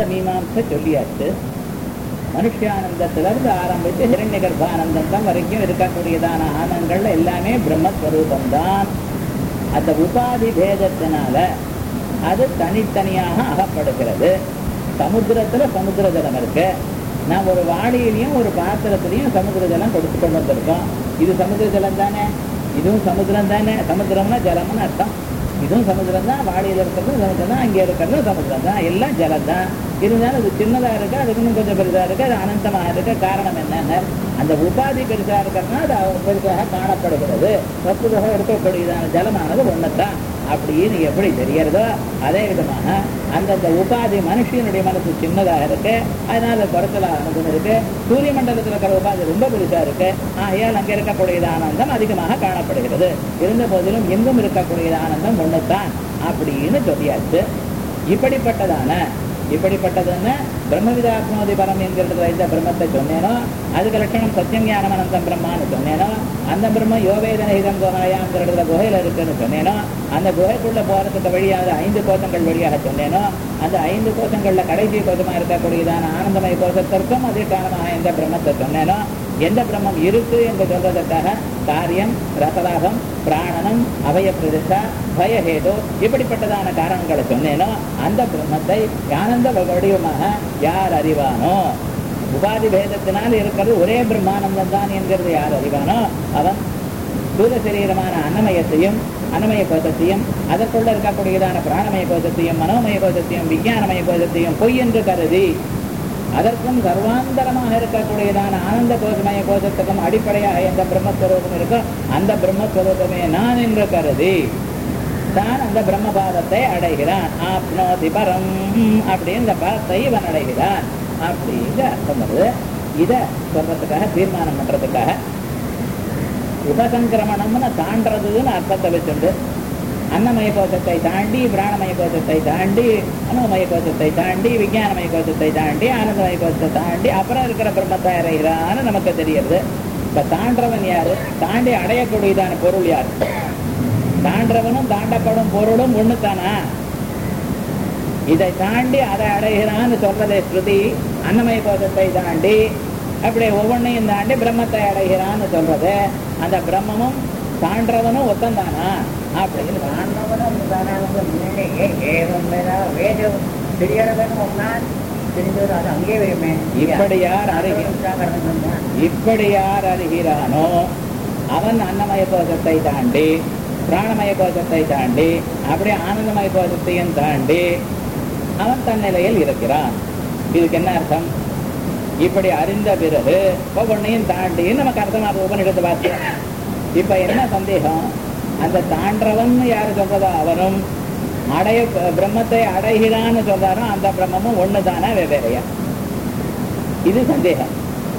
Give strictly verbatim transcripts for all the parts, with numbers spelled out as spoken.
ஆனந்த மீமாம்சை சொல்லியாச்சு. மனுஷானந்தத்திலிருந்து ஆரம்பித்து ஹிரண்ய கர்ப்பானந்தம் வரைக்கும் இருக்கக்கூடியதான ஆனந்தங்கள்ல எல்லாமே பிரம்மஸ்வரூபம்தான். அந்த உபாதி பேதத்தினால அது தனித்தனியாக அகப்படுகிறது. சமுத்திரத்துல சமுத்திர ஜலம் இருக்கு. நாம் ஒரு வாளியிலையும் ஒரு பாத்திரத்திலையும் சமுத்திர ஜலம் கொடுத்து கொண்டு வந்திருக்கோம். இது சமுத்திர ஜலம் தானே, இதுவும் சமுத்திரம் தானே. சமுத்திரம்னா ஜலம்னு அர்த்தம். இதுவும் சமுத்திரம் தான், வாளியில் இருக்கிறது சமுத்திரம் தான், இங்கே இருக்கிறது சமுத்திரம் தான், எல்லாம் ஜலம் தான். இருந்தாலும் அது சின்னதாக இருக்கு, அதுக்கு இன்னும் கொஞ்சம் பெருசாக இருக்கு, அது அனந்தமாக இருக்க. காரணம் என்னன்னு, அந்த உபாதி பெருசாக இருக்கிறதுனா அது பெருசாக காணப்படுகிறது. வஸ்துவாக இருக்கக்கூடியதான ஜலமானது ஒன்றுதான் அப்படின்னு எப்படி தெரியறதோ அதே விதமாக அந்தந்த உபாதி மனுஷனுடைய மனசு சின்னதாக இருக்கு, அதனால குறைச்சலாக அனுபவம் இருக்கு. சூரிய மண்டலத்தில் இருக்கிற உபாதி ரொம்ப பெருசா இருக்கு, ஆகையால் அங்கே இருக்கக்கூடியது ஆனந்தம் அதிகமாக காணப்படுகிறது. இருந்த போதிலும் எங்கும் இருக்கக்கூடியது ஆனந்தம் ஒண்ணுதான் அப்படின்னு சொல்லியாச்சு. இப்படிப்பட்டதான இப்படிப்பட்டதுன்னு பிரம்மவிதாத்மோதி பரம் என்கிறதுல இந்த பிரம்மத்தை சொன்னேனோ, அதுக்கு லட்சணம் சத்தியம் ஞானம் அனந்தம் பிரம்மான்னு சொன்னேனோ, அந்த பிரம்ம யோவேதனஹிதம் குஹாயாங்கிறதுல குகையில இருக்குன்னு சொன்னேனோ, அந்த குகைக்குள்ள போறதுக்கு வழியாக ஐந்து கோஷங்கள் வழியாக சொன்னேனோ, அந்த ஐந்து கோஷங்கள்ல கடைசி கோஷமா இருக்கக்கூடியதான ஆனந்தமய கோஷத்திற்கும் அதே காரணமாக எந்த பிரம்மத்தை சொன்னேனோ, எந்த பிரம்மம் இருக்கு என்று சொல்வதற்காக காரியம், ரசலாபம், பிராணனம், அவய பிரதிஷ்டா, பயஹேதோ இப்படிப்பட்டதான காரணங்களை சொன்னேனோ, அந்த பிரம்மத்தை ஆனந்த வடிவமாக யார் அறிவானோ, உபாதி பேதத்தினால் இருக்கிறது ஒரே பிரம்மானந்தம் தான் என்கிறது யார் அறிவானோ, அவன் ஸ்தூல சரீரமான அன்னமயத்தையும் அன்னமய கோஷத்தையும் அதற்குள்ள இருக்கக்கூடியதான பிராணமய கோஷத்தையும் மனோமய கோஷத்தையும் விஞ்ஞானமய கோஷத்தையும் பொய் என்று கருதி அதற்கும் சர்வாந்தரமாக இருக்கக்கூடியதான ஆனந்த கோஷமய கோஷத்துக்கும் அடிப்படையாக எந்த பிரம்மஸ்வரூபம் இருக்கோ அந்த பிரம்மஸ்வரூபமே நான் என்று கருதி தான் அந்த பிரம்மபாதத்தை அடைகிறான். ஆப்னோதி பரம் அப்படின்னு இந்த பரத்தை இவன் அடைகிறான் அப்படிங்கிற அர்த்தம் வருது. இதை சொல்றதுக்காக தீர்மானம் பண்றதுக்காக உபசங்கிரமணம்னு தாண்டதுன்னு அர்த்தத்தை வச்சுண்டு அன்னமய கோஷத்தை தாண்டி பிராணமய கோஷத்தை தாண்டி மனோமய கோஷத்தை தாண்டி விஞ்ஞானமய கோஷத்தை தாண்டி ஆனந்தமய கோஷத்தை தாண்டி அப்புறம் இருக்கிற பிரம்மத்தை அறைகிறான்னு நமக்கு தெரியுது. இப்ப தாண்டவன் யாரு, தாண்டி அடையக்கூடியதான பொருள் யாரு? தாண்டவனும் தாண்டப்படும் பொருளும் ஒண்ணுதானா? இதை தாண்டி அதை அடைகிறான்னு சொல்றதே ஸ்ருதி. அன்னமய கோஷத்தை தாண்டி அப்படி ஒவ்வொன்னையும் தாண்டி பிரம்மத்தை அடைகிறான்னு சொல்றது. அந்த பிரம்மமும் தாண்டவனும் ஒத்தந்தானா அப்படின்னு இப்படி யார் இப்படி யார் அறிகிறானோ அவன் அன்னமய கோஷத்தை தாண்டி பிராணமய கோஷத்தை தாண்டி அப்படியே ஆனந்தமய கோஷத்தையும் தாண்டி அவன் தன்னிலையில் இருக்கிறான். இதுக்கு என்ன அர்த்தம்? இப்படி அறிந்த பிறகு ஒவ்வொன்னையும் தாண்டி நமக்கு அர்த்தமாக உபநிடத்தை பார்த்து இப்ப என்ன சந்தேகம்? அந்த தாண்டவன் யாரு சொல்றதோ அவனும் அடைய பிரம்மத்தை அடைகிறான்னு சொல்றாரோ அந்த பிரம்மமும் ஒண்ணுதானா வெவ்வேறையா? இது சந்தேகம்.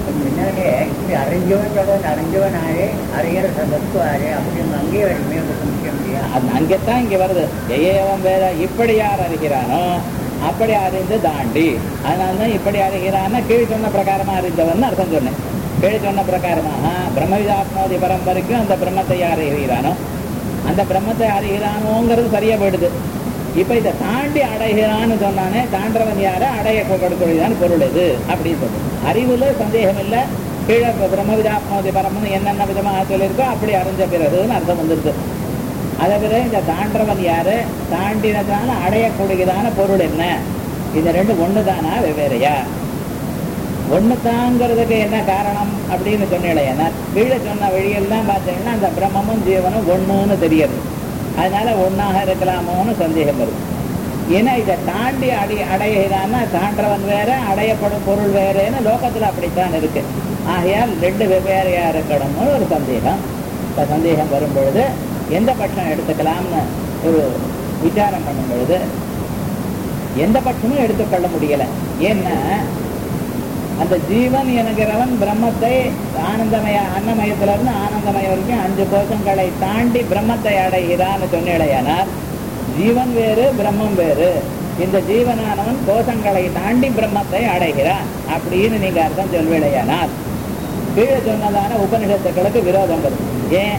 அறிஞ்சவன் சொல்றது அறிஞ்சவனாரே அறிகிற தத்துவாரே அப்படின்னு அங்கே அங்கேத்தான் இங்க வருது. ஏவம் வேற இப்படி யார் அறிகிறானோ அப்படி அறிந்து தாண்டி, அதனால்தான் இப்படி அறிகிறான்னா கீழ் சொன்ன பிரகாரமா அறிஞ்சவன் அர்த்தம் சொன்னேன். கீழ் சொன்ன பிரகாரமாக பிரம்மவிதாத்மோதி பரம்பரைக்கும் அந்த பிரம்மத்தை யார் அறிகிறானோ அந்த பிரம்மத்தை அறிகிறானோங்கிறது சரியா போயிடுது. இப்ப இதை தாண்டி அடைகிறான்னு சொன்னானே, தாண்டவன் யார அடைய கொடுக்கூடியதான் பொருள் இது அப்படின்னு சொல்லுது. அறிவுல சந்தேகம் இல்லை. கீழே பிரம்மவிதாத்மோதி பரம்னு என்னென்ன விதமாக சொல்லியிருக்கோ அப்படி அறிஞ்ச பிறகுன்னு அர்த்தம் வந்துருது. அதே பிறகு இந்த தாண்டவன் யாரு, தாண்டினதான அடையக்கூடியதான பொருள் என்ன, இந்த ரெண்டு ஒண்ணுதானா வெவ்வேறையா? ஒண்ணு தாங்கிறதுக்கு என்ன காரணம் அப்படின்னு சொன்னேன்னா, கீழே சொன்ன வழியெல்லாம் பார்த்தீங்கன்னா அந்த பிரம்மமும் ஜீவனும் ஒண்ணுன்னு தெரியுது. அதனால ஒன்னாக இருக்கலாமோன்னு சந்தேகம் வருது. ஏன்னா இதை தாண்டி அடி அடைகிறான்னா தாண்டவன் வேற அடையப்படும் பொருள் வேறேன்னு லோகத்துல அப்படித்தான் இருக்கு. ஆகையால் ரெண்டு வெவ்வேறையா இருக்கணும்னு ஒரு சந்தேகம். இப்ப சந்தேகம் வரும் பொழுது எந்த பட்சம் எடுத்துக்கலாம்னு ஒரு விசாரம் பண்ணும் பொழுது எந்த பட்சமும் எடுத்துக்கொள்ள முடியல. ஏன்னா அந்த ஜீவன் என்கிறவன் பிரம்மத்தை ஆனந்தமய அன்னமயத்திலிருந்து ஆனந்தமய வரைக்கும் அஞ்சு கோஷங்களை தாண்டி பிரம்மத்தை அடைகிறான்னு சொன்னேடையானால் ஜீவன் வேறு பிரம்மம் வேறு. இந்த ஜீவனானவன் கோஷங்களை தாண்டி பிரம்மத்தை அடைகிறான் அப்படின்னு நீங்க அர்த்தம் சொல்வேடையானால் கீழே சொன்னதான உபனிஷத்துக்களுக்கு விரோதம் வரும். ஏன்?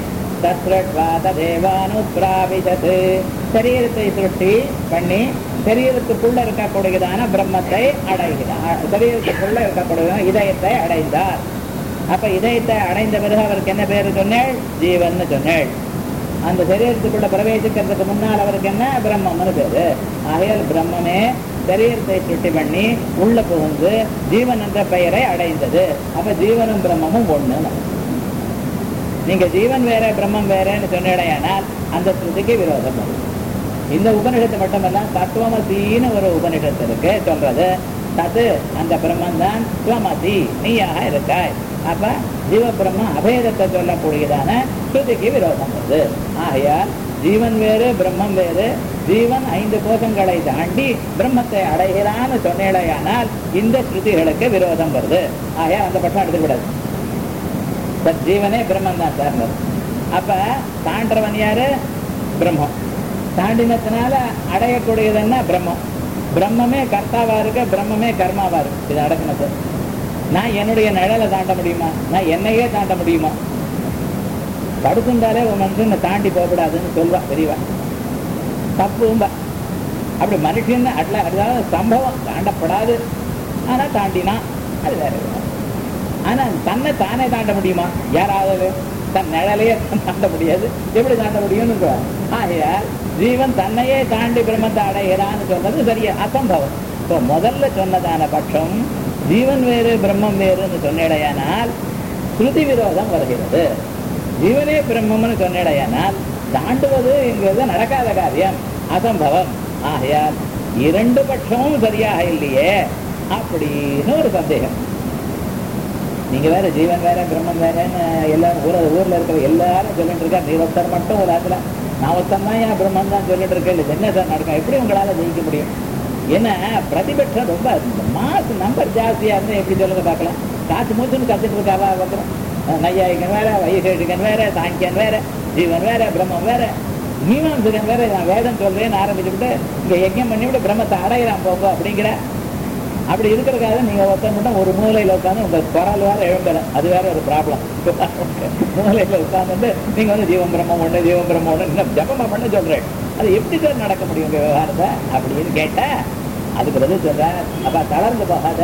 தத்ரட்வா ததேவானுப்ராவிசத். சரீரத்தை சிருஷ்டி பண்ணி சரீரத்துக்குள்ள இருக்கக்கூடியதான பிரம்மத்தை அடைகிறார். சரீரத்துக்குள்ள இருக்கக்கூடியதான இதயத்தை அடைந்தார். அப்ப இதயத்தை அடைந்த பிறகு அவருக்கு என்ன பேரு சொன்னேள்? ஜீவன் சொன்னேள். அந்த சரீரத்துக்குள்ள பிரவேசிக்கிறதுக்கு முன்னால் அவருக்கு என்ன? பிரம்மம்னு பேரு. ஆகையால் பிரம்மமே சரீரத்தை சுட்டி பண்ணி உள்ள புகுந்து ஜீவன் என்ற பெயரை அடைந்தது. அப்ப ஜீவனும் பிரம்மமும் ஒண்ணு. நீங்க ஜீவன் வேற பிரம்மம் வேறன்னு சொன்னேடையானால் அந்த ஸ்ருதிக்கு விரோதம் வரும். இந்த உபனிஷத்து மட்டுமல்ல, தத்துவமசின்னு ஒரு உபனிஷத்து இருக்கு சொல்றது. தது அந்த பிரம்மன் தான் துவமசி, நீயாக இருக்காய். அப்ப ஜீவ பிரம்ம அபேதத்தை சொல்லக்கூடியதான ஸ்ருதிக்கு விரோதம் வருது. ஆகையால் ஜீவன் வேறு பிரம்மம் வேறு. ஜீவன் ஐந்து கோஷங்களை தாண்டி பிரம்மத்தை அடைகிறான்னு சொன்னேடையானால் இந்த ஸ்ருதிகளுக்கு விரோதம் வருது. ஆகையால் அந்த பட்சம் எடுத்துக்கூடாது. ஜீவனே பிரம்மன் தான் சார்ந்தது. அப்ப தாண்டவன் யாரு? பிரம்மம். தாண்டினத்தினால அடையக்கூடியது என்ன? பிரம்மம். பிரம்மமே கர்த்தாவா இருக்கு, பிரம்மமே கர்மாவா இருக்கு. இது நடக்கணும். நான் என்னுடைய நிழலை தாண்ட முடியுமா? நான் என்னையே தாண்ட முடியுமா? படுத்துட்டாலே உன் மனுஷன் தாண்டி போகக்கூடாதுன்னு சொல்வா தெரியவா, தப்பும்பா. அப்படி மனுஷன் அட்ல அதாவது சம்பவம் தாண்டப்படாது, ஆனா தாண்டினா அது வேற. ஆனா தன்னை தானே தாண்ட முடியுமா? யாராவது தன் நிழலையே தாண்ட முடியாது. எப்படி தாண்ட முடியும்னு. ஆகையால் ஜீவன் தன்னையே தாண்டி பிரம்மத்தை அடைகிறான்னு சொன்னது சரியா அசம்பவம். இப்போ முதல்ல சொன்னதான பட்சம் ஜீவன் வேறு பிரம்மம் வேறுன்னு சொன்னேடையானால் ஸ்ருதி விரோதம் வருகிறது. ஜீவனே பிரம்மம்னு சொன்னேடையானால் தாண்டுவது என்கிறது நடக்காத காரியம், அசம்பவம். ஆகையால் இரண்டு பட்சமும் சரியாக இல்லையே அப்படின்னு ஒரு சந்தேகம். நீங்க வேற ஜீவன் வேற பிரம்மம் வேறன்னு எல்லாரும் ஊர ஊர்ல இருக்கிற எல்லாரும் சொல்லிட்டு இருக்கா. நீ ஒருத்தர் மட்டும் ஒரு ஆத்துல நான் ஒருத்தன் தான் ஏன் பிரம்மன் தான் சொல்லிட்டு இருக்கேன். என்ன சார் நடக்கும்? எப்படி உங்களால ஜெயிக்க முடியும்? என்ன பிரதிபட்சம் ரொம்ப மாசு நம்பர் ஜாஸ்தியா இருந்தா எப்படி சொல்லுங்க பார்க்கலாம். காசு மூச்சுன்னு கத்துட்டு இருக்காவா பார்க்கிறோம். நையாயிக்கன் வேற, வைசேஷிகன் வேற, சாங்கியன் வேற, ஜீவன் வேற, பிரம்மம் வேற, மீமாம்சகன் வேற. நான் வேதம் சொல்றேன்னு ஆரம்பிச்சுட்டு இங்க யஜ்யம் பண்ணிவிட்டு பிரம்மத்தை அடையிறான் போங்க அப்படிங்கிற. அப்படி இருக்கிறக்காக நீங்க ஒருத்தர் மட்டும் ஒரு மூலையில உட்காந்து உங்க குரல் வேற எழும்பல, அது வேற ஒரு ப்ராப்ளம். மூலையில உட்கார்ந்து நீங்க வந்து ஜீவன் பிரம்மம் ஒண்ணு ஜீவன் பிரம்மம் ஒண்ணு ஜபமா பண்ண சொல்றேன். அது எப்படி தான் நடக்க முடியும் உங்க விவகாரத்தை அப்படின்னு கேட்டா அதுக்கு பதில் சொல்ற. அப்ப தளர்ந்து போகாத.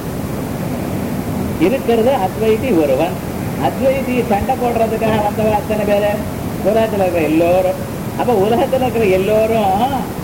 இருக்கிறது அத்வைதி ஒருவன். அத்வைதி சண்டை போடுறதுக்காக வந்தவ அத்தனை பேரு உலகத்துல இருக்கிற எல்லோரும். அப்ப உலகத்துல இருக்கிற எல்லோரும்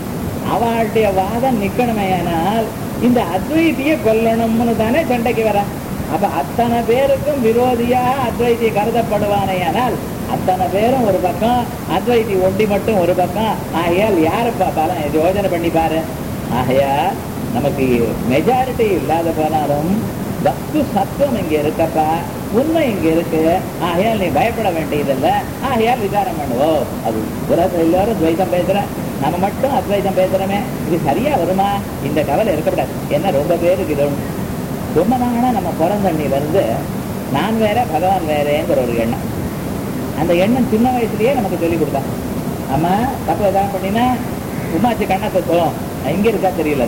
அவளுடைய வாதம் நிக்கணுமேனால் இந்த அத்வைத்தியை கொல்லணும்னு தானே சண்டைக்கு வர. அப்ப அத்தனை பேருக்கும் விரோதியாக அத்வைத்தி கருதப்படுவானேயானால் அத்தனை பேரும் ஒரு பக்கம், அத்வைத்தி ஒண்டி மட்டும் ஒரு பக்கம். ஆகையால் யாருப்பா பலம் யோஜனை பண்ணி பாரு. ஆகையால் நமக்கு மெஜாரிட்டி இல்லாத போனாலும் வஸ்து சத்துவம் இங்க இருக்கப்பா, உண்மை இங்க இருக்கு. ஆகையால் நீ பயப்பட வேண்டியதில்லை. ஆகையால் விசாரம் பண்ணுவோம். அது உலகத்தில் எல்லாரும் துவைத்தம் பேசுற, நம்ம மட்டும் அத்வைதம் பேசுறோமே, இது சரியா வருமா? இந்த கவலை இருக்கக்கூடாது. என்ன ரொம்ப பேருக்கு இது ரொம்ப நாளா நம்ம பிறந்தண்ணில இருந்து நான் வேற பகவான் வேறேங்கிற ஒரு எண்ணம். அந்த எண்ணம் சின்ன வயசுலயே நமக்கு சொல்லி கொடுத்தான். ஆமா தப்பு எதாவது பண்ணினா உமாச்சு கண்ணை கொத்தும். எங்க இருக்கா தெரியல,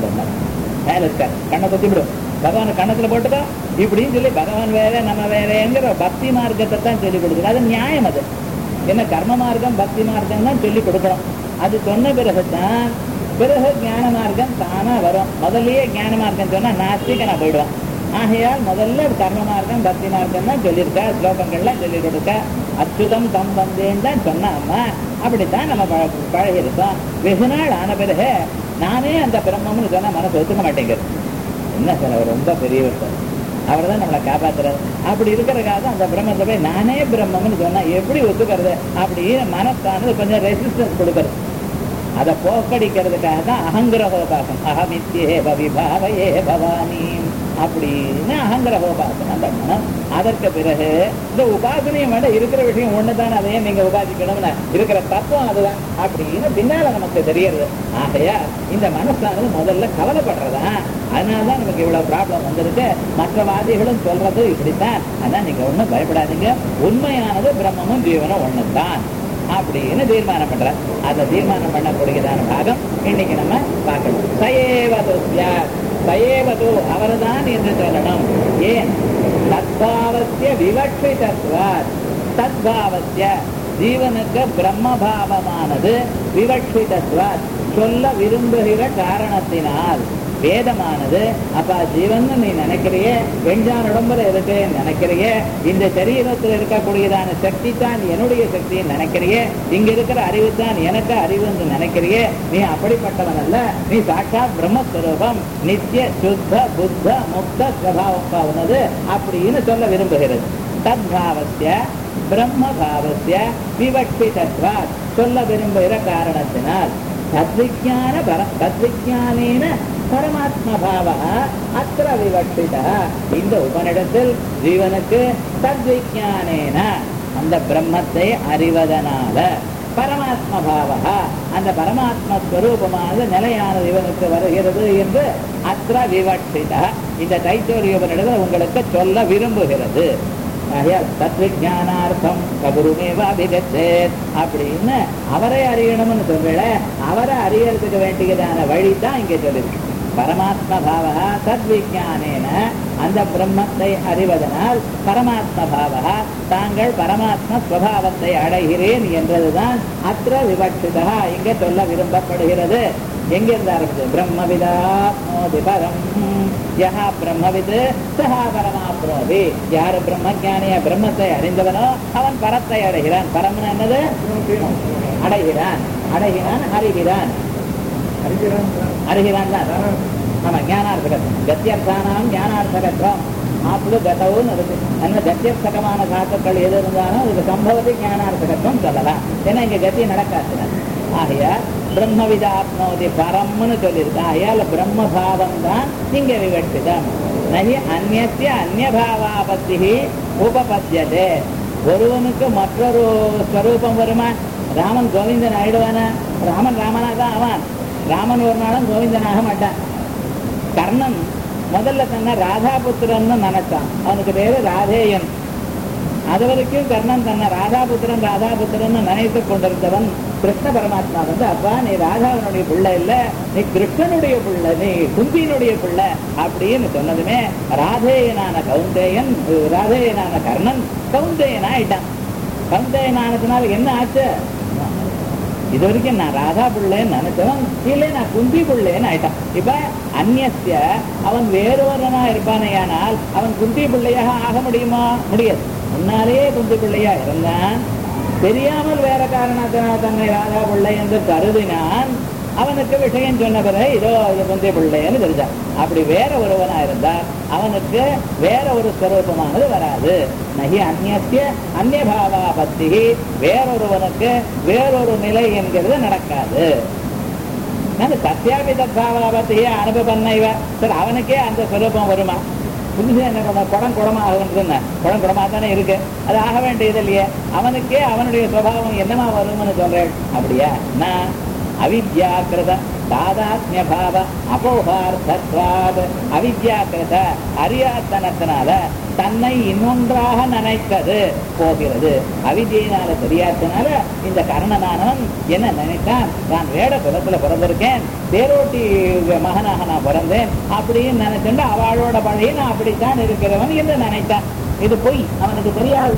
மேல இருக்கா கண்ணை கொத்தி விடும். பகவான் கண்ணத்துல போட்டுக்கோ இப்படின்னு சொல்லி பகவான் வேற நம்ம வேறேங்கிற பக்தி மார்க்கத்தை தான் சொல்லி கொடுக்குது. அது நியாயம். அது என்ன கர்ம மார்க்கம் பக்தி மார்க்கம் தான் சொல்லி கொடுக்கணும். அது சொன்ன பிறகுதான் பிறகு ஞான மார்க்கம் தானா வரும். முதல்லயே ஞான மார்க்கம் சொன்னா நாஸ்திகனா போயிடுவான். ஆகையால் முதல்ல கர்ம மார்க்கம் பக்தி மார்க்கம் தான் சொல்லியிருக்கா, ஸ்லோகங்கள்லாம் சொல்லி கொடுக்க. அச்சுதம் தம் வந்தேன்னு தான் சொன்னா அம்மா. அப்படித்தான் நம்ம பழ பழகிருக்கோம். வெகு நாள் ஆன பிறகு நானே அந்த பிரம்மம்னு சொன்னா மனசு ஒத்துக்க மாட்டேங்கிறது. என்ன சார் அவர் ரொம்ப பெரியவர் சார், அவர் தான் நம்மளை காப்பாத்துறாரு. அப்படி இருக்கிறக்காக அந்த பிரம்மத்தை போய் நானே பிரம்மம்னு சொன்னா எப்படி ஒத்துக்கிறது அப்படின்னு மனசானது கொஞ்சம் ரெசிஸ்டன்ஸ் கொடுக்கறது. அதை போக்கடிக்கிறதுக்காக தான் அகங்கிரகோபாசம். அகமித்யே பவிபாவையே பவானி அப்படின்னு அகங்கிரகோபாசனம் பண்ணணும். அதற்கு பிறகு இந்த உபாசனையும் வேண்ட இருக்கிற விஷயம் ஒண்ணுதான், அதையே நீங்க உபாசிக்கணும்னு இருக்கிற தத்துவம் அதுதான் அப்படின்னு பின்னால நமக்கு தெரியுது. ஆகையா இந்த மனசானது முதல்ல கவலைப்படுறதா, அதனாலதான் நமக்கு இவ்வளவு ப்ராப்ளம் வந்திருக்கு. மற்ற வாதிகளும் சொல்றது இப்படித்தான். ஆனா நீங்க ஒண்ணும் பயப்படாதீங்க, உண்மையானது பிரம்மமும் ஜீவனும் ஒண்ணுதான் அப்படின்னு தீர்மானம் பண்ற. அந்த தீர்மானம் பண்ணக்கூடியதான பாகம் இன்னைக்கு நம்ம பார்க்கணும். சயேவது சயேவது அவர்தான் என்று சொல்லணும். ஏன்? தத்பாவசிய விவக்ஷிதத்வாத். தத்பாவசிய ஜீவனுக்கு பிரம்மபாவமானது விவட்சிதத்வாத் சொல்ல விரும்புகிற காரணத்தினால் வேதமானது அப்பா ஜீவன் நீ நினைக்கிறியே வெஞ்சான் உடம்புல இருக்கு நினைக்கிறியே, இந்த சரீரத்தில் இருக்கக்கூடியதான சக்தி தான் என்னுடைய சக்தின்னு நினைக்கிறியே, இங்க இருக்கிற அறிவு தான் எனக்கு அறிவுன்னு நினைக்கிறியே, நீ அப்படிப்பட்டவன் அல்ல, நீ சாட்சாத் பிரம்மஸ்வரூபம் நித்திய சுத்த புத்த முக்த ஸ்வபாவமானது அப்படின்னு சொல்ல விரும்புகிறது. தத்பாவஸ்ய பிரம்மபாவஸ்ய விவட்சிதத்வாத் சொல்ல விரும்புகிற காரணத்தினால் தத்விஜான பர தத்விஜானேன பரமாத்மா பாவா அத்திர விவட்சித. இந்த உபனிடத்தில் ஜீவனுக்கு தத்விஜானேன அந்த பிரம்மத்தை அறிவதனால பரமாத்மா பாவா அந்த பரமாத்மா ஸ்வரூபமாக நிலையான இவனுக்கு வருகிறது என்று அத்திர விவட்சித இந்த தைத்தோரிய உபனிடத்தில் உங்களுக்கு சொல்ல விரும்புகிறது. தத்விஜானார்த்தம் கபுருமேவா அபிகச்சேத் அப்படின்னு அவரை அறியணும்னு சொல்ற அவரை அறியறதுக்கு வேண்டியதான வழி தான் இங்கே சொல்லிருக்கு. பரமாத்மா பாவா தத்விஜானேன அந்த பிரம்மத்தை அறிவதனால் பரமாத்மா பாவா தாங்கள் பரமாத்மா ஸ்வபாவத்தை அடைகிறேன் என்றதுதான் அத்திர விவட்சிதா இங்கே சொல்ல விரும்பப்படுகிறது. எங்கிருந்து ஆரம்பிச்சு பிரம்மவிதாப்னோதி பரம் யஹா பிரம்மவித் சஹா பரமாப்னோதி. யாரு பிரம்மஞானிய பிரம்மத்தை அறிந்தவனோ அவன் பரத்தை அடைகிறான். பரம்னு என்னது? அடைகிறான். அடைகிறான் அறிகிறான். அறிகிறான் தான் ஆமா ஞானார்த்தகத்துவம். கத்தியர்த்தானாம் ஞானார்த்தகத்துவம் ஆப்ளு கதவுன்னு இருக்கு. என்ன கத்தியர்த்தகமான தாக்கங்கள் எது இருந்தாலும் அதுக்கு சம்பவத்தை ஞானார்த்தகத்துவம் சொல்லலாம். ஏன்னா இங்க கத்தியம் நடக்காது. ஆகையால் பிரம்மவிதாப்னோதி பரம்னு சொல்லியிருக்கு. ஆகையால் பிரம்மபாவம் தான் இங்க விவட்சிதம். நகி அந்நிய அந்நியபாவாபத்தி உபபத்தியதே. ஒருவனுக்கு மற்றொரு ஸ்வரூபம் வருமா? ராமன் கோவிந்தன் ஆயிடுவானா? ராமன் ராமனா தான் ஆவான். ராமன் ஒரு நாளும் கோவிந்தனாக மாட்டான். கர்ணன் முதல்ல தன்னை ராதாபுத்திரன்னு நினைச்சான். அவனுக்கு பேரு ராதேயன். அது வரைக்கும் கர்ணன் தன்னை ராதாபுத்திரன் ராதாபுத்திரன் நினைத்து கொண்டிருந்தவன் கிருஷ்ண பரமாத்மா வந்து அப்பா நீ ராதாவனுடைய பிள்ளை இல்ல, நீ கிருஷ்ணனுடைய பிள்ளை, நீ குந்தியினுடைய பிள்ளை அப்படின்னு சொன்னதுமே ராதேயனான கவுந்தேயன் ராதேயனான கர்ணன் கவுந்தேயன் ஆயிட்டான். கவுந்தேயன் ஆனதுனால என்ன ஆச்சு? இது வரைக்கும் நான் ராதா பிள்ளைன்னு நினைச்சவன் இல்லை நான் குந்தி பிள்ளைன்னு ஆயிட்டான். இப்ப அந்நிய அவன் வேறொருவனா இருப்பானேயானால் அவன் குந்தி பிள்ளையாக ஆக முடியுமா? முடியாது. முன்னாலேயே குந்தி பிள்ளையா இருந்தான். தெரியாமல் வேற காரணத்தினால் தன்னை ராதா பிள்ளை என்று கருதினான். அவனுக்கு விஷயம் சொன்ன பிறகு இதோ இது குந்தி பிள்ளைன்னு தெரிஞ்சான். அப்படி வேற ஒருவனா இருந்தால் அவனுக்கு வேற ஒரு ஸ்வரூபமானது வராது. நகி அந்நிய அந்நியபாவாபத்தி வேறொருவனுக்கு வேறொரு நிலை என்கிறது நடக்காது. சத்தியாபி தத்பாவாபத்தியே அனுபவன்னைவ சார் அவனுக்கே அந்த ஸ்வரூபம் வருமா? புதுசாக என்ன பண்ண குடம் குடமாக குடம் குடமாக தானே இருக்கு, அது ஆக வேண்டியது இல்லையே. அவனுக்கே அவனுடைய சுபாவம் என்னமா வரும்னு சொல்றேன். அப்படியா? நான் அவித்யாக்கிருத தாதாத்மிய பாவ அபோகார்த்தத்வாத் அவித்யாக்கிருத அறியாத்தனத்தினால தன்னை இன்னொன்றாக நினைத்தது போகிறது. அவித்யினால தெரியாதனால இந்த கர்ணனானவன் என்ன நினைத்தான்? நான் வேட குலத்துல பிறந்திருக்கேன், தேரோட்டி மகனாக நான் பிறந்தேன் அப்படின்னு நினைச்சுட்டு அவளோட பழகி நான் அப்படித்தான் இருக்கிறவன் என்று நினைத்தான். இது பொய், அவனுக்கு தெரியாது.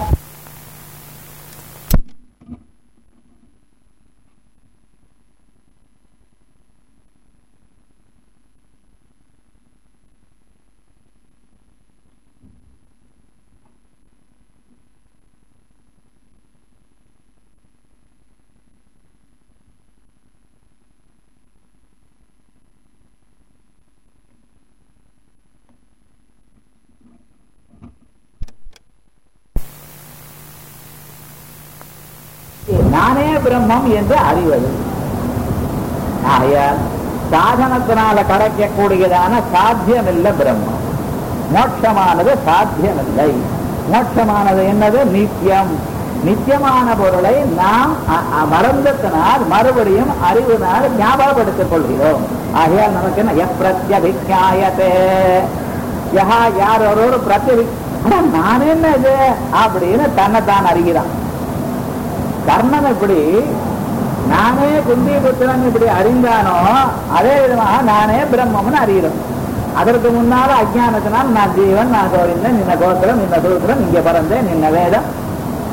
நானே பிரம்மம் என்று அறிவது. ஆகையால் சாதனத்தினால கிடைக்கக்கூடியதான சாத்தியமில்லை பிரம்மம். மோட்சமானது சாத்தியமில்லை. மோட்சமானது என்னது? நித்தியம். நித்தியமான பொருளை நாம் மறந்தத்தினால் மறுபடியும் அறிவினால் ஞாபகப்படுத்திக் கொள்கிறோம். ஆகையால் நமக்கு என்ன எப்பிரத்யபிஜாயதே யஹா யார் ஒரு பிரத்யபி நான் என்ன இது அப்படின்னு தன்னைத்தான் அறிகிறான். கர்ணன் இப்படி நானே குந்தி புத்திரன் இப்படி அறிந்தானோ அதே விதமாக நானே பிரம்மம்னு அறிகிறோம். அதற்கு முன்னால அஜானத்தினால் நான் ஜீவன், நான் கோவிந்தன், நின்ன கோத்திரம், நின்ன சூத்திரம், இங்க பிறந்தேன், நின்ன வேதம்,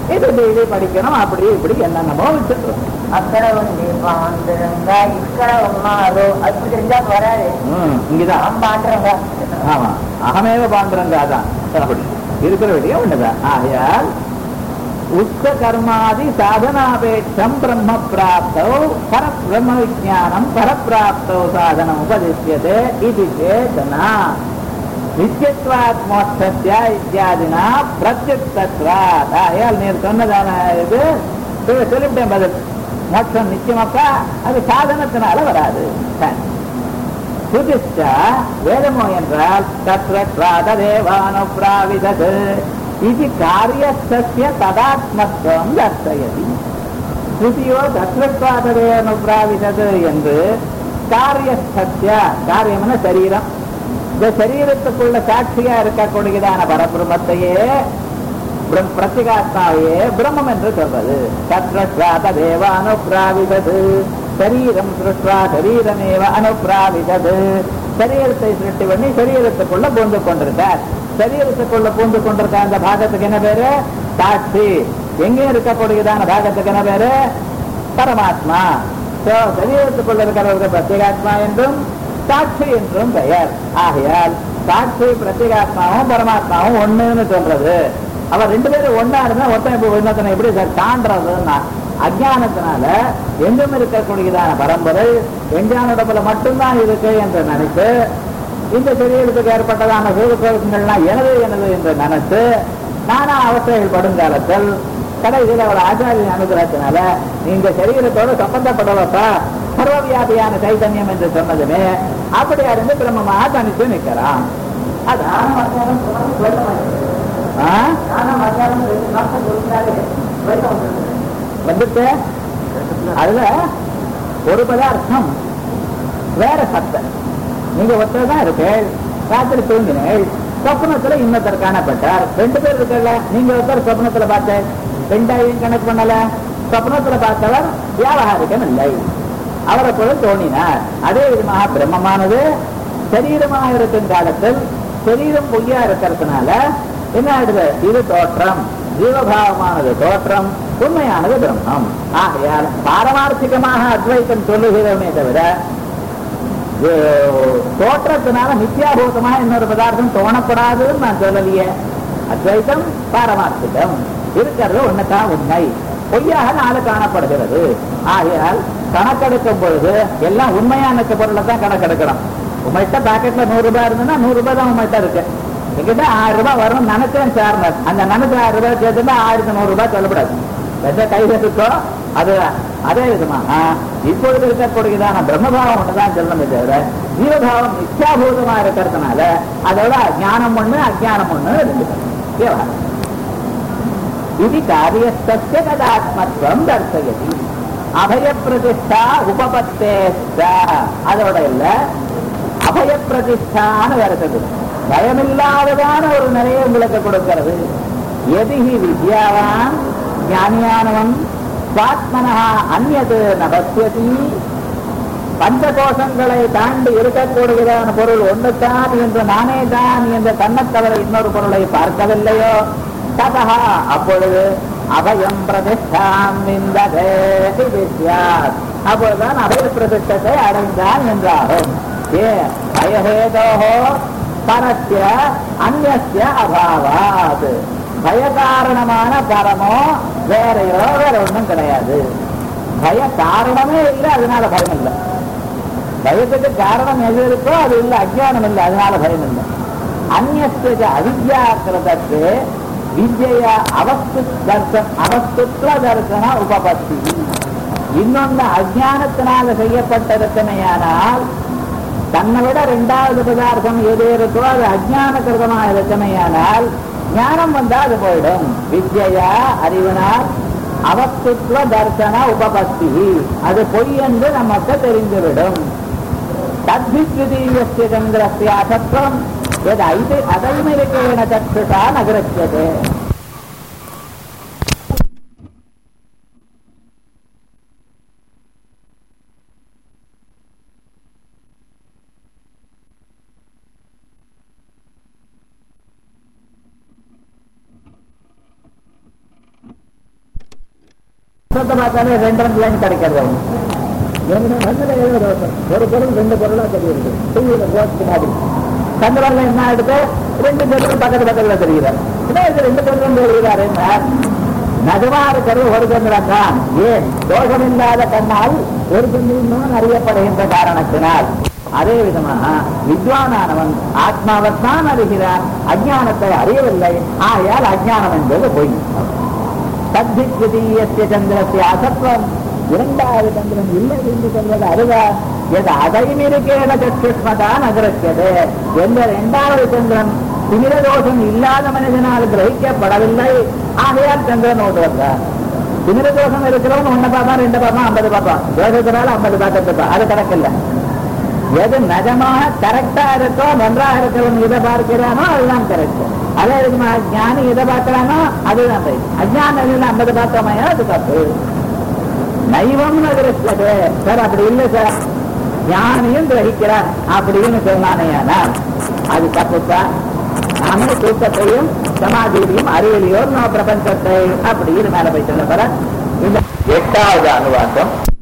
இது டெய்லி படிக்கணும், அப்படி இப்படி என்னென்னமோ வச்சுட்டு అక్కడ ఉంది பாண்டுரங்கா ఇక్కడ ఉన్నారు அது தெரிஞ்சா வராது. இங்கதான் பாண்டுரங்க ஆமா அகமேவ பாண்டுரங்கா தான் அப்படி இருக்கிற வெளியே ஒண்ணுதான். ஆகையால் உத்த கர்மாதி சாதனாபேட்சம் பிரம்ம பிராப்தோ பர பிரம்ம விஜானம் பரப்பிராப்தோ சாதனம் உபதிஷ்யதே இது சேதனா நித்தியத்வாத் மோட்சஸ்ய இத்தியாதினா பிரத்யுக்தத்வாத். ஆகையால் நீர் சொன்னதான இது சொல்லிவிட்டேன் பதில். மோட்சம் நிச்சயமாக்கா அது சாதனத்தினால வராது. சுதிஷ்ட வேதமோ என்றால் தத்ரத்வாதேவானுப்ராவிதது இது காரியஸ்ய ததாத்மத்துவம் தர்சயதி. ஸ்ருதியோ தத்ரத்வாதேவானுப்ராவிதது என்று காரியஸ்ய காரியம்னா சரீரம், இந்த சரீரத்துக்குள்ள சாட்சியா இருக்கக்கூடியதான பரபிரமத்தையே பிரத்யேகாத்மாவையே பிரம்மம் என்று சொல்றது. தத்ரத்வாதேவ அனுப்ராவிதது சரீரம் சிருஷ்டா சரீரமேவ அனுப்ராவிதது. சரீரத்தை சிருஷ்டி பண்ணி சரீரத்துக்குள்ள பூந்து கொண்டிருக்கார். சரீரத்துக்குள்ள பூந்து கொண்டிருக்க அந்த பாகத்துக்கு என்ன பேரு? சாட்சி. எங்கே இருக்கக்கூடியதான பாகத்துக்கு என்ன பேரு? பரமாத்மா. சரீரத்துக்குள்ள இருக்கிறவருக்கு பிரத்யேகாத்மா என்றும் சாட்சி என்றும் பெயர். ஆகையால் சாட்சி பிரத்யேகாத்மாவும் பரமாத்மாவும் ஒண்ணுன்னு சொல்றது. அவர் ரெண்டு பேரும் ஒன்னா இருந்தா ஒருத்தன் இப்ப இன்னொருத்தனை எப்படி சார் தாண்டதுன்னா அஜானத்தினால எங்கும் இருக்கக்கூடியதான பரம்பரை எஞ்சானோடப்புல மட்டும்தான் இருக்கு என்று நினைத்து இந்த சரீரத்துக்கு ஏற்பட்டதான சூழல்கள்லாம் எனது எனது என்று நினைத்து நானா அவஸ்தைகள் படுங்காலத்தில் கடைசியில் அவர் ஆச்சாரிய அனுகிரகத்தினால இந்த சரீரத்தோடு சம்பந்தப்படவப்பா சர்வவியாபியான சைதன்யம் என்று சொன்னதுமே அப்படியா இருந்து பிரம்மமாக தனித்து நிற்கிறான். அதான் வந்துட்டு அதுல ஒரு பதார்த்தம் வேற சத்தம். நீங்க ஒருத்தர் தான் இருக்கு, ராத்திரி தூங்கினேள், சொப்னத்துல இன்னொருத்தர் காணப்பட்டார். ரெண்டு பேர் இருக்கல, நீங்க ஒருத்தர் சொப்னத்துல பார்த்த ரெண்டாயிரம் கணக்கு பண்ணல. சொப்னத்துல பார்த்தவர் வியாபகாரிகம் இல்லை, அவரை போல தோணினார். அதே விதமாக பிரம்மமானது சரீரமாக இருக்கும் காலத்தில் சரீரம் பொய்யா இருக்கிறதுனால என்ன ஆயிடுது? இது தோற்றம், ஜீவபாவமானது தோற்றம், உண்மையானது பிரம்மம். ஆகையால் பாரமார்த்திகமாக அத்வைத்தம் சொல்லுகிறோமே தவிர தோற்றத்தினால நித்தியாபூதமாக இன்னொரு பதார்த்தம் தோணப்படாதுன்னு நான் சொல்லலையே. அத்வைத்தம் பாரமார்த்திகம், இருக்கிறது ஒண்ணுதான் உண்மை, பொய்யாக நாலு காணப்படுகிறது. ஆகையால் கணக்கெடுக்கும் பொழுது எல்லாம் உண்மையான பொருளை தான் கணக்கெடுக்கணும். உங்கள்கிட்ட பாக்கெட்ல நூறு ரூபாய் இருந்ததுன்னா நூறு ரூபாய் தான் உங்கள்கிட்ட இருக்கு. எங்கிட்ட ஆயிரம் ரூபாய் வரும் நினைச்சேன் சார்னர், அந்த நினைச்ச ஆயிரம் ரூபாய் சேர்த்துட்டு ஆயிரத்தி நூறு ரூபாய் சொல்லப்படாது. எந்த கையில இருக்கோ அது அதே விதமாக இப்பொழுது இருக்கக்கூடியதான பிரம்மபாவம் ஒன்றுதான் சொல்லணுமே தவிர ஜீவபாவம் நித்யாபூதமா இருக்கிறதுனால அதோட ஞானம் ஒண்ணு அஜானம் ஒண்ணு இருக்கு. இது காரியஸ்ய ததாத்மத்துவம் தர்சயதி. அபய பிரதிஷ்டா உபபத்தே அதோட இல்ல அபய பிரதிஷ்டான்னு வருது. பயமில்லாததான ஒரு நிலையை உங்களுக்கு கொடுக்கிறது. எதிகி வித்யாவான் ஞானியானவன் சுவாத்மனா அந்நது நபஸ்யதி. பஞ்ச கோஷங்களை தாண்டி இருக்கக்கூடியதான பொருள் ஒன்றுதான் என்று நானே தான் என்ற தன்னைத்தவரை இன்னொரு பொருளை பார்க்கவில்லையோ ததா அப்பொழுது அபயம் பிரதிஷ்டாம் விந்ததே வித்யாத். அப்பொழுதுதான் அபய பிரதிஷ்டத்தை அடைந்தான் என்றாகும். ஏ பயஹேதோஹோ பரஸ்ய அந்நிய அபாவாத். பயகாரணமான பரமோ வேறையோ வேற ஒன்றும் கிடையாது. பய காரணமே இல்லை, அதனால பயம் இல்லை. பயத்துக்கு காரணம் எது இருக்கோ அது இல்லை, அஜ்ஞானம் இல்லை, அதனால பயம் இல்லை. அந்நிய அவித்யாக்கிரதத்து வித்ய அவஸ்து தர்சன அவஸ்துத்வ தர்சன உபபத்தி. இன்னொன்று அஜ்ஞானத்தினால செய்யப்பட்டிருக்கமையானால் தன்னை விட இரண்டாவது பதார்த்தம் எது இருக்கோ அது அஜ்ஞான கிருதமாக இருக்கமையானால் ஞானம் வந்தா அது போயிடும். வித்யா அறிவினால் அவஸ்துத்வ தர்சன உபபத்தி, அது பொய் என்று நமக்கு தெரிந்துவிடும். தத்வித்விதீயஸ்ய சந்திரஸ்ய அசத்வம் எது ஐது அதைமிருக்கேன சக்ஷுஷா நகரச்சது. பார்த்தாலே ரெண்டு ரெண்டு லைன் கிடைக்கிறது ஒரு பொருள் ரெண்டு பொருளா தெரியுது மாதிரி. சந்திரன்ல என்ன எடுத்து ரெண்டு பொருள் பக்கத்து பக்கத்துல தெரியுது. இது ரெண்டு பொருளும் தெரிகிறாரு. நகமா இருக்கிறது ஒரு சந்திரன் தான். ஏன் தோஷமில்லாத கண்ணால் ஒரு சந்திரன் அறியப்படுகின்ற காரணத்தினால். அதே விதமாக வித்வானானவன் ஆத்மாவைத்தான் அறிகிறான், அஜானத்தை அறியவில்லை. ஆகையால் அஜானம் என்பது பொய். சத்தி திதீயஸ்ய சந்திரஸ்ய அசத்வம், இரண்டாவது சந்திரன் இல்லை என்று சொல்வது அருகா. எது அதைமிருக்கேன சக்ஷ்மதான் அகிரக்கியது. எந்த இரண்டாவது சந்திரன் திமிரதோஷம் இல்லாத மனிதனால் கிரகிக்கப்படவில்லை. ஆகையால் சந்திரன் ஓட்டு வந்தார். திமிரதோஷம் இருக்கிறவன் ஒன்ன பார்ப்பான், ரெண்டு பார்ப்பான், ஐம்பது பார்ப்பான். தோஷத்தினால ஐம்பது பார்த்துப்பான். அது கணக்கில்லை. எது நிஜமாக கரெக்டா இருக்கோ, நன்றாக இருக்கிறவன் இதை பார்க்கிறானோ அதுதான் கரெக்ட். அதே விதமாக ஞானி இதை பார்க்கிறானோ அதுதான் ரைட். அஜானம் ஐம்பது பார்த்தோமையா அது தப்பு. நைவம்னு கிரகிச்சது சார், அப்படி இல்லை சார், ஞானியும் கிரகிக்கிறார் அப்படின்னு சொன்னானேயானால் அது தப்புத்தான். நாமே தூக்கத்தையும் சமாதியையும் அறிவியலையோ பிரபஞ்சத்தை அப்படின்னு மேல போய் சொல்ல போற. இந்த எட்டாவது அனுவாதம்